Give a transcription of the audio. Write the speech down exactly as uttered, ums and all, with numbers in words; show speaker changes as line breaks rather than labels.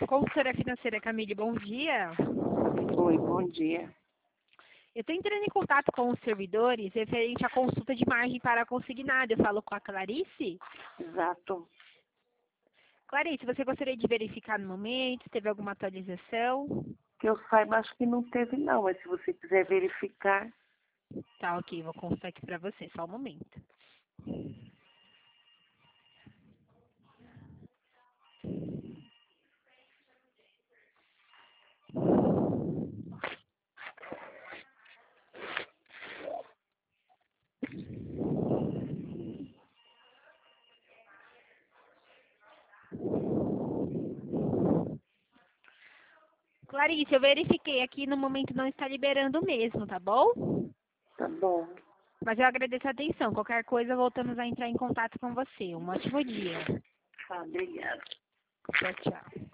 Consultora financeira Camille, bom dia.
Oi, bom dia.
Eu estou entrando em contato com os servidores referente à consulta de margem para consignado. Eu falo com a Clarice?
Exato.
Clarice, você gostaria de verificar no momento se teve alguma atualização?
Que eu saiba, acho que não teve não, mas se você quiser verificar.
Tá, ok, vou consultar aqui para você, só um momento. Clarice, eu verifiquei aqui, no momento não está liberando mesmo, tá bom?
Tá bom.
Mas eu agradeço a atenção. Qualquer coisa, voltamos a entrar em contato com você. Um ótimo dia.
Tá, obrigada.
Tchau, tchau.